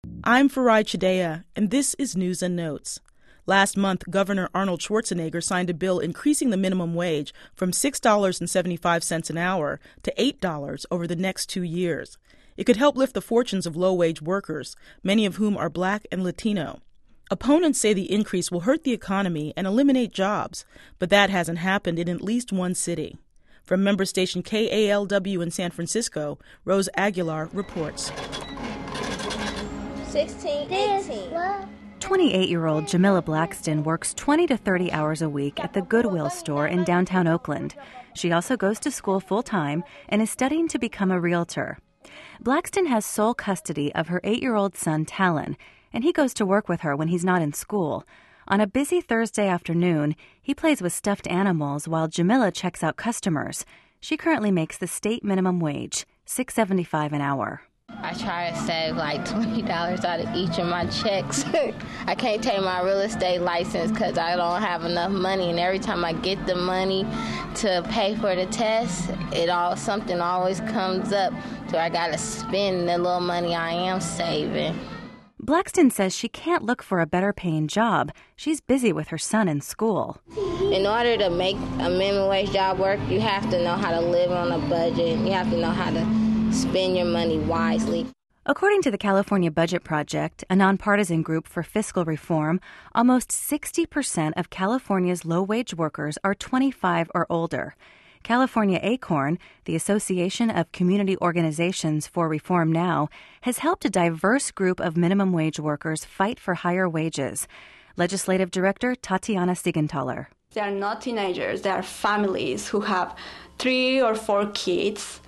I'm Farai Chideya, and this is News and Notes. Last month, Governor Arnold Schwarzenegger signed a bill increasing the minimum wage from $6.75 an hour to $8 over the next 2 years. It could help lift the fortunes of low-wage workers, many of whom are Black and Latino. Opponents say the increase will hurt the economy and eliminate jobs, but that hasn't happened in at least one city. From member station KALW in San Francisco, Rose Aguilar reports. 16, 18. 28-year-old Jamila Blackston works 20 to 30 hours a week at the Goodwill store in downtown Oakland. She also goes to school full-time and is studying to become a realtor. Blackston has sole custody of her 8-year-old son, Talon, and he goes to work with her when he's not in school. On a busy Thursday afternoon, he plays with stuffed animals while Jamila checks out customers. She currently makes the state minimum wage, $6.75 an hour. I try to save like $20 out of each of my checks. I can't take my real estate license because I don't have enough money, and every time I get the money to pay for the test, something always comes up, so I got to spend the little money I am saving. Blackston says she can't look for a better-paying job. She's busy with her son in school. In order to make a minimum wage job work, you have to know how to live on a budget. You have to know how to spend your money wisely. According to the California Budget Project, a nonpartisan group for fiscal reform, almost 60% of California's low-wage workers are 25 or older. California ACORN, the Association of Community Organizations for Reform Now, has helped a diverse group of minimum wage workers fight for higher wages. Legislative Director Tatiana Siegenthaler. They are not teenagers. They are families who have 3 or 4 kids.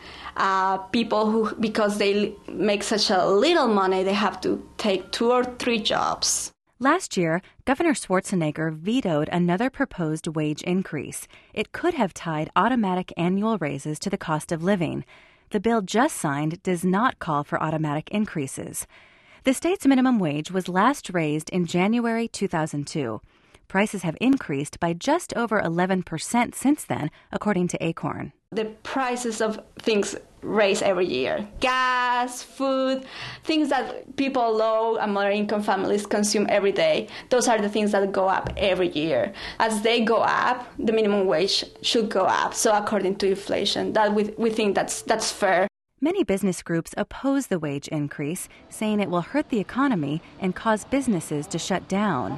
People who, because they make such a little money, they have to take 2 or 3 jobs. Last year, Governor Schwarzenegger vetoed another proposed wage increase. It could have tied automatic annual raises to the cost of living. The bill just signed does not call for automatic increases. The state's minimum wage was last raised in January 2002. Prices have increased by just over 11% since then, according to ACORN. The prices of things raise every year. Gas, food, things that people low and moderate income families consume every day. Those are the things that go up every year. As they go up, the minimum wage should go up. So according to inflation, that we think that's fair. Many business groups oppose the wage increase, saying it will hurt the economy and cause businesses to shut down.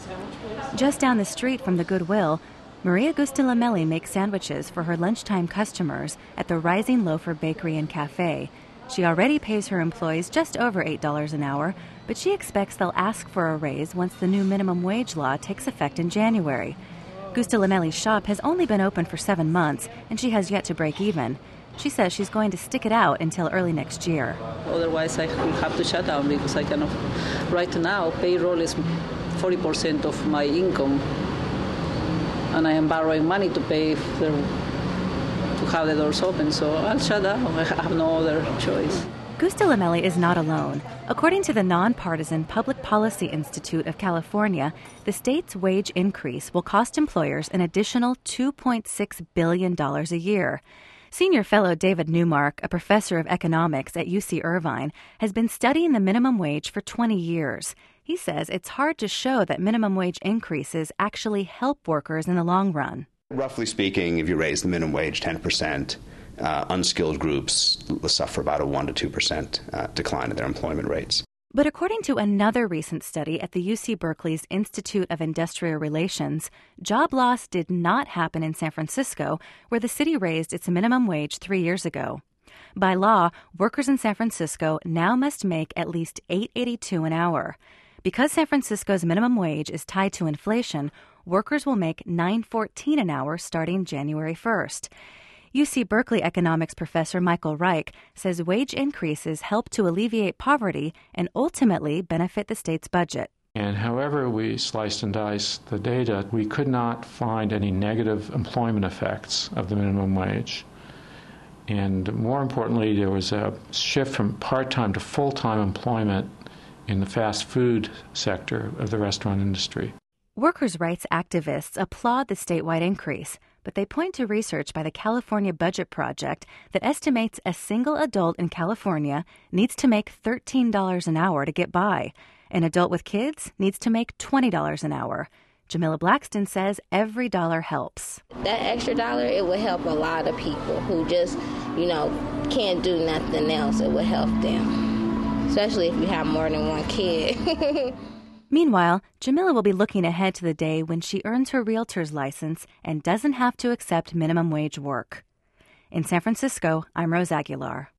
Just down the street from the Goodwill, Maria Gustilamelli makes sandwiches for her lunchtime customers at the Rising Loafer Bakery and Cafe. She already pays her employees just over $8 an hour, but she expects they'll ask for a raise once the new minimum wage law takes effect in January. Gustilamelli's shop has only been open for 7 months, and she has yet to break even. She says she's going to stick it out until early next year. Otherwise, I will have to shut down because I cannot. Right now, payroll is 40% of my income, and I am borrowing money to pay to have the doors open, so I'll shut down. I have no other choice. Gustilamelli is not alone. According to the nonpartisan Public Policy Institute of California, the state's wage increase will cost employers an additional $2.6 billion a year. Senior fellow David Newmark, a professor of economics at UC Irvine, has been studying the minimum wage for 20 years. He says it's hard to show that minimum wage increases actually help workers in the long run. Roughly speaking, if you raise the minimum wage 10%, unskilled groups will suffer about a 1% to 2% decline in their employment rates. But according to another recent study at the UC Berkeley's Institute of Industrial Relations, job loss did not happen in San Francisco, where the city raised its minimum wage 3 years ago. By law, workers in San Francisco now must make at least $8.82 an hour. Because San Francisco's minimum wage is tied to inflation, workers will make $9.14 an hour starting January 1st. UC Berkeley economics professor Michael Reich says wage increases help to alleviate poverty and ultimately benefit the state's budget. And however we sliced and diced the data, we could not find any negative employment effects of the minimum wage. And more importantly, there was a shift from part-time to full-time employment in the fast food sector of the restaurant industry. Workers' rights activists applaud the statewide increase, but they point to research by the California Budget Project that estimates a single adult in California needs to make $13 an hour to get by. An adult with kids needs to make $20 an hour. Jamila Blackston says every dollar helps. That extra dollar, it would help a lot of people who just, can't do nothing else. It would help them, especially if you have more than one kid. Meanwhile, Jamila will be looking ahead to the day when she earns her realtor's license and doesn't have to accept minimum wage work. In San Francisco, I'm Rose Aguilar.